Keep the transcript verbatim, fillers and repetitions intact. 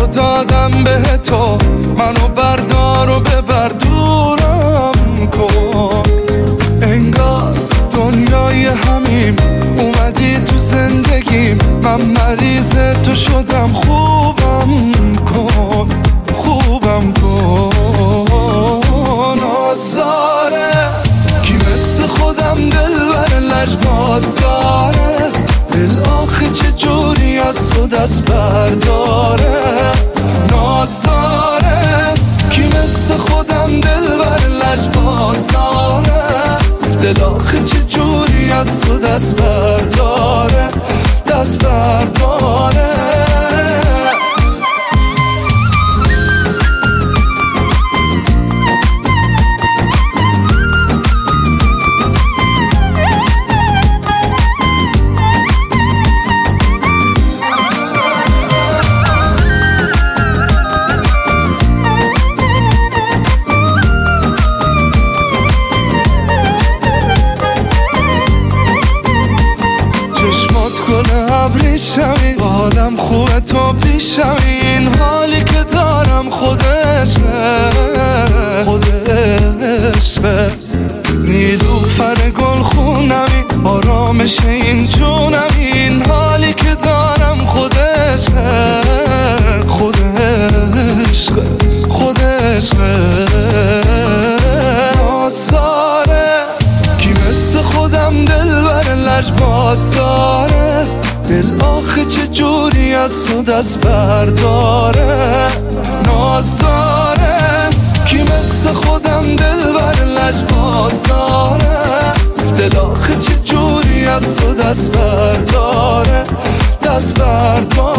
دلو دادم به تو، منو بردار و ببر دورم کن. انگار دنیای همیم، اومدی تو زندگیم، من مریض تو شدم. خوبم کن، خوبم کن. ناز داره کی مثل خودم دلبر لجباز داره، دل آخه چجوری از تو دست برداره. ناز داره کی مثل خودم دلبر لجباز داره، دل آخه چجوری از تو دست برداره، دست برداره. ابریشمی حالم خوبه تو بیشمی، این حالی که دارم خودشه خودشه. نیلوفر گل خونمی آرامش این جونمی، این حالی که دارم خودشه خودشه خودشه. ناز داره کی مثل خودم دلبر لجباز داره، دل آخه چجوری از تو دست برداره. ناز داره کی مثل خودم دلبر لجباز داره، دل آخه چجوری از تو دست برداره، دست برداره.